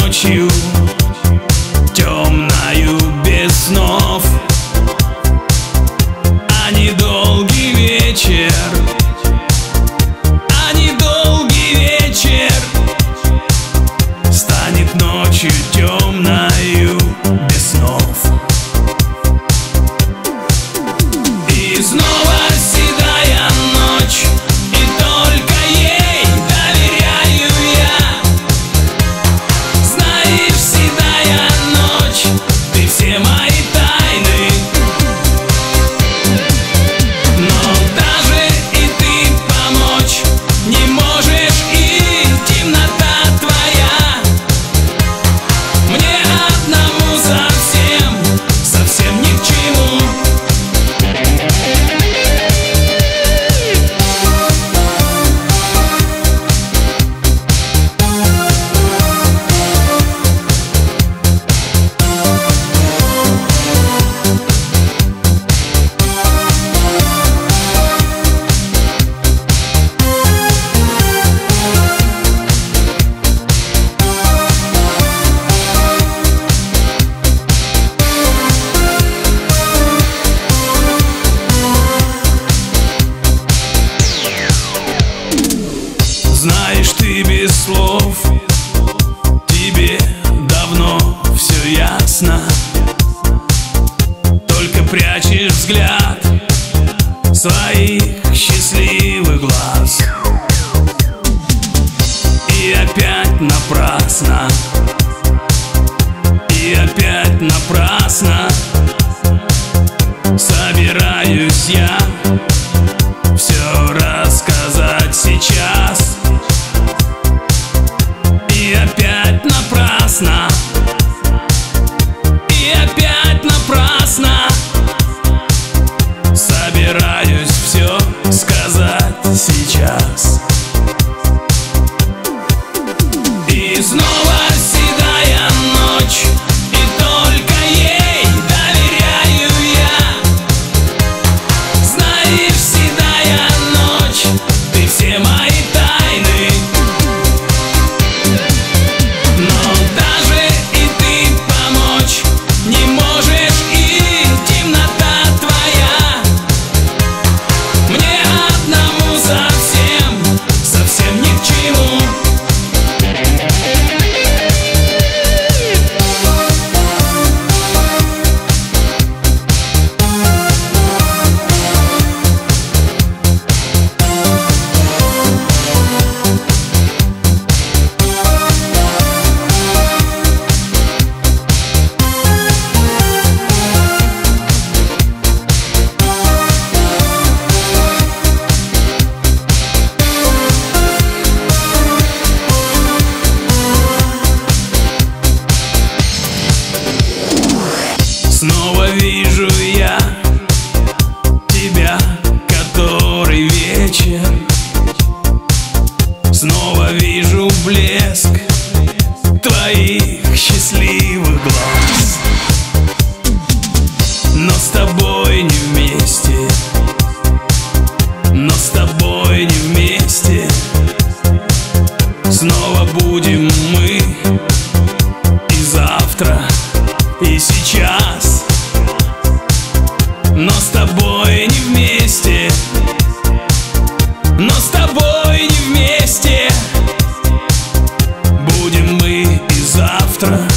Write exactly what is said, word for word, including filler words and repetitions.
ночью, темною без снов, а недолгий вечер, а недолгий вечер станет ночью темною без снов. И снова седая ночь, и только ей доверяю я. Знаешь, седая ночь, ты все мои тайны, но даже и ты помочь не можешь, и темнота твоя мне одному совсем, совсем ни к чему. Знаешь, ты без слов, тебе давно все ясно, только прячешь взгляд своих счастливых глаз. И опять напрасно, и опять напрасно собираюсь я все рассказать сейчас. И опять напрасно, и опять напрасно собираюсь все сказать сейчас. И снова седая ночь, и только ей доверяю я. Знаешь, седая ночь, ты все мои тайны, но даже и ты помочь не можешь, и темнота твоя мне одному совсем, совсем ни к чему. Снова вижу я тебя, который вечер, снова вижу блеск твоих счастливых глаз. Но с тобой не вместе, но с тобой не вместе снова будем мы и завтра, и сейчас. Но с тобой не вместе, но с тобой не вместе будем мы и завтра,